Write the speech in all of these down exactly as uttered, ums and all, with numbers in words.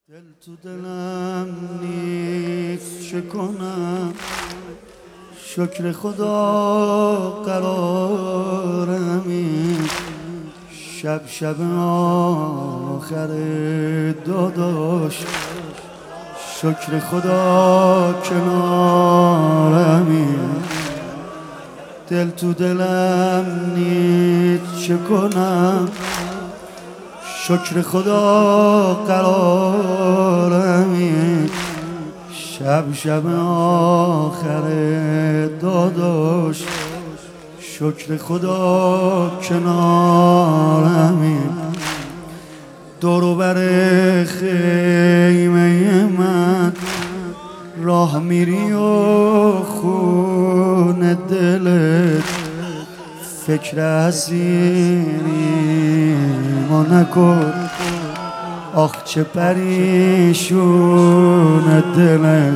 دل تو دلم نیست چه کنم، شکر خدا قرارمی. شب شب آخر داداش، شکر خدا کنارمی. دل تو دلم نیست چه کنم، شکر خدا قرارمی. شب شب آخر داداش، شکر خدا کنارمی. دور بر خیمه من راه میری و خون دلت، فکر اسیری ما نکن. آخ چه پریشون دلت،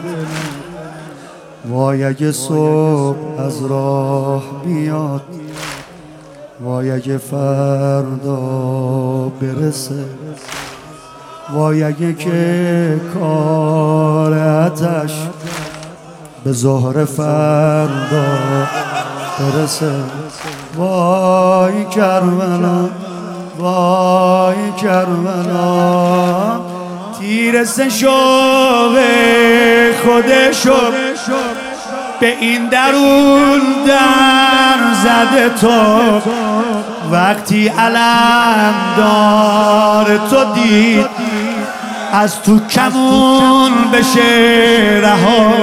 وای اگه صبح از راه بیاد، وای اگه فردا برسه، وای اگه که کار آتش به ظهر فردا برسه. وای کربلا، وای کربلا، تیر سه شوق خودشو به این درون در زده تو. وقتی علم دار تو دید، از تو کمون بشه رها.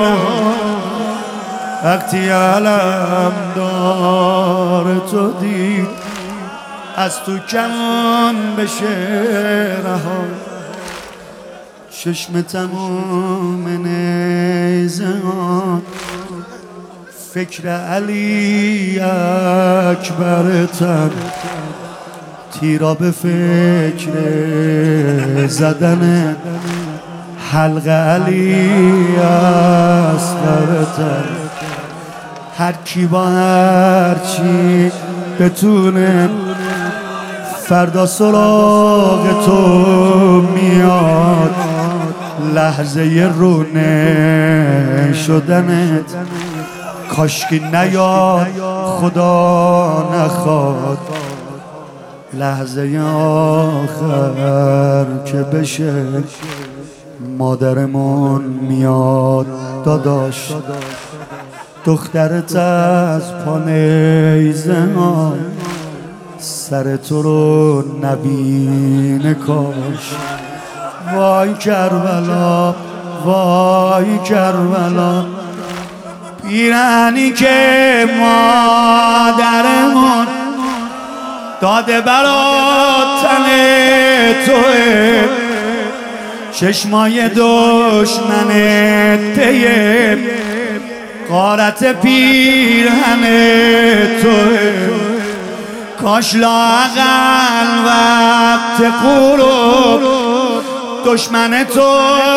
وقتی علم دار تو دید، از تو کمون بشه رها. چشم تموم نیزه ها فکر علی اکبرتن، تیرا به فکر زدن حلق علی اصغرتن. هر کی با هر چی بتونه فردا سراغ تو میاد. لحظه رونه شدنت کاشکی نیاد، خدا نخواد. لحظه آخر که بشه مادرمون میاد داداش. دخترت از پا نیزه ها سر تو رو نبینه کاش. وای کربلا، وای کربلا، پیرهنی که مادرمون داده برات تن توه، چشمای دشمنت پیه، غارت پیرهن توه. کاش لااقل وقت غروب دشمن تو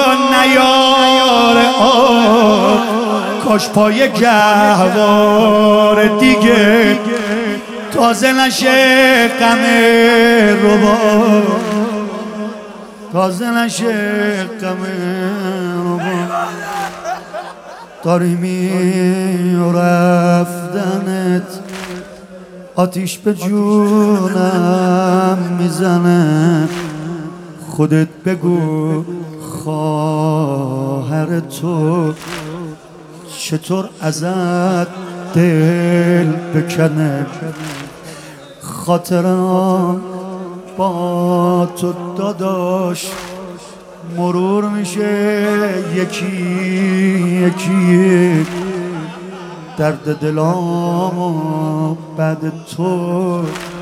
نیاره آب. کاش پای گهوار دیگه تازه نشه غم ربا، تازه نشه غم ربا. داری می رفتنت آتیش به جونم میزنه. خودت بگو خواهر تو چطور ازت دل بکنه. خاطرم با تو داداش مرور میشه یکی یکی. درد دلامو بعد تو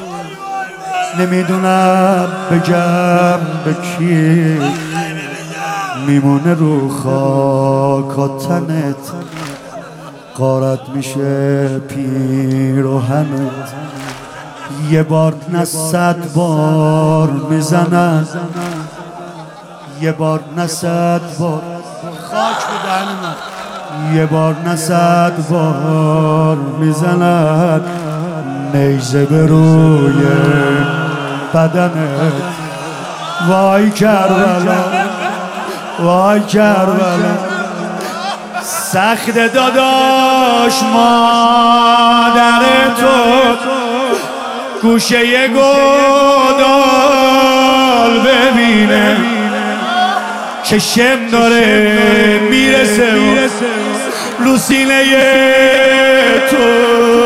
نمیدونم بگم به کی. میمونه رو خاکاتنت، غارت میشه پیراهنت. یه بار نه صد بار میزنن، یه بار نه صد بار خاک بدن من. یه بار نه صد بار میزنن نیزه به روی بدنت. وای کربلا، وای کربلا سخت داداش مادر تو گوشه گودال ببینه چشم داره میرسه رو سینه تو